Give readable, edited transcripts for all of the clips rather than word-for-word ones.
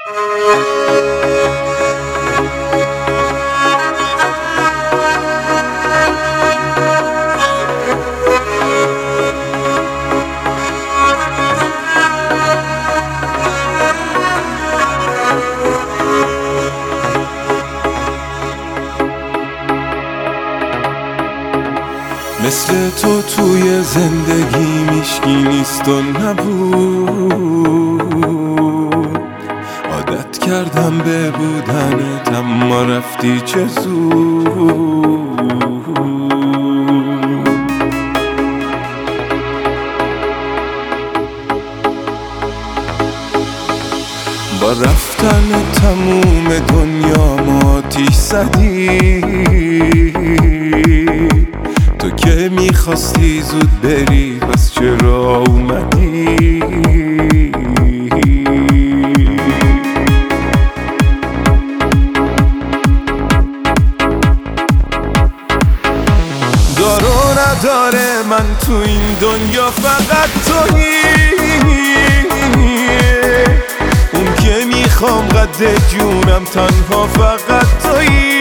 مثل تو توی زندگی میشکی نیست و نبود، عادت کردم به بودنت اما رفتی چه زود. با رفتن تموم دنیا ما آتیش زدی، تو که میخواستی زود بری پس چرا اومدی؟ دار و نداره من تو این دنیا فقط تویی، اون که میخوام قد جونم تنها فقط تویی.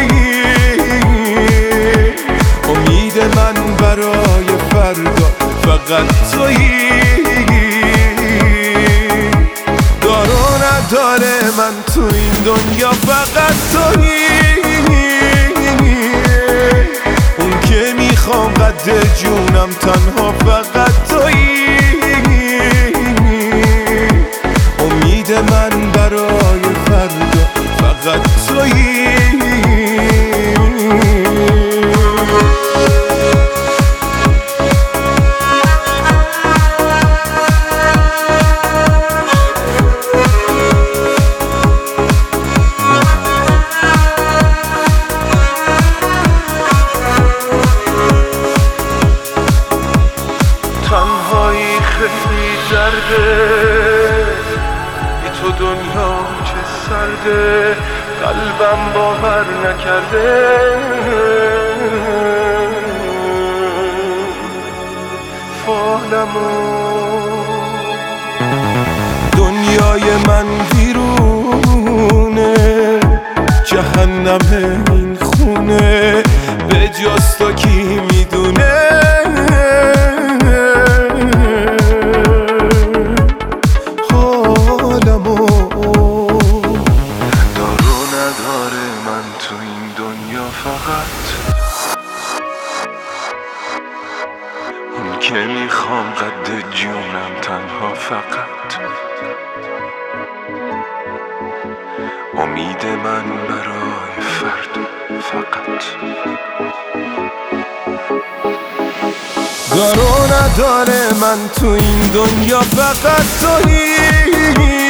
امید من برای فردا فقط تویی، دار و نداره من تو این دنیا فقط تویی، اون که میخوام قد جونم تنها فقط تویی. امید من برای فردا فقط تویی. تنهایی خیلی زرده، بی تو دنیا چه سرده، قلبم باور نکرده. فالمو دنیای من بیرونه، جهنم این خونه، به جز تو کی میدونه؟ حالمو دار و نداره من تو این دنیا فقط اون که میخوام قد جونم تنها فقط. امید من برای فردا فقط. دار و نداره من تو این دنیا فقط تویی،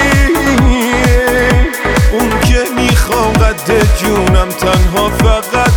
اون که میخوام قد جونم تنها فقط